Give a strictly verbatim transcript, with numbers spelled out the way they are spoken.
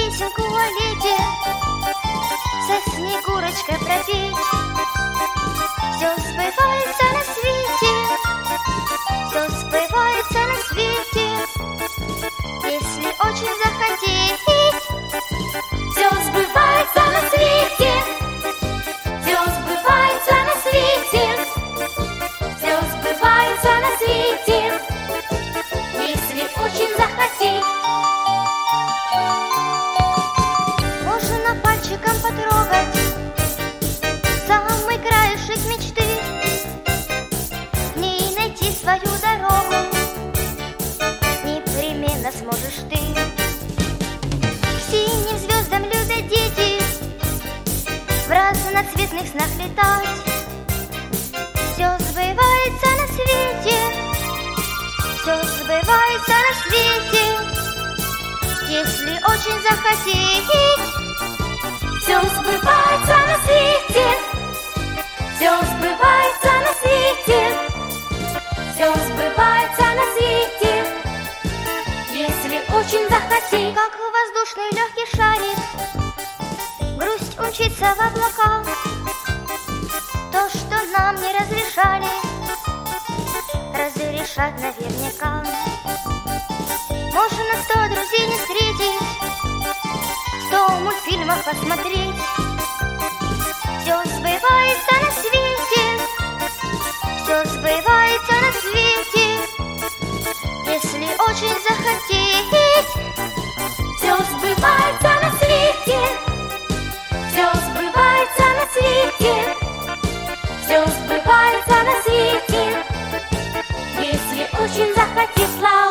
песенку о лете со Снегурочкой пропеть. Все сбывается на свете, все сбывается на свете, если очень захотеть. Все сбывается на свете, все сбывается на свете, все сбывается на свете, если очень захотеть. Можно пальчиком потрогать самый краешек мечты, в ней найти свою дорогу непременно сможешь ты. К синим звездам любят дети в разноцветных снах летать. Все сбывается на свете, все сбывается на свете, если очень захотеть. Все сбывается на свете, все сбывается на свете, все сбывается на свете, если очень захотеть. Как воздушный легкий шарик, грусть умчится в облака. То, что нам не разрешали, разрешат наверняка. Можно сто друзей не встретить, сто мультфильмов посмотреть. Все сбывается на свете, все сбывается на свете, если очень захотеть. Все сбывается на свете, все сбывается на свете, все сбывается на свете, если очень захотеть.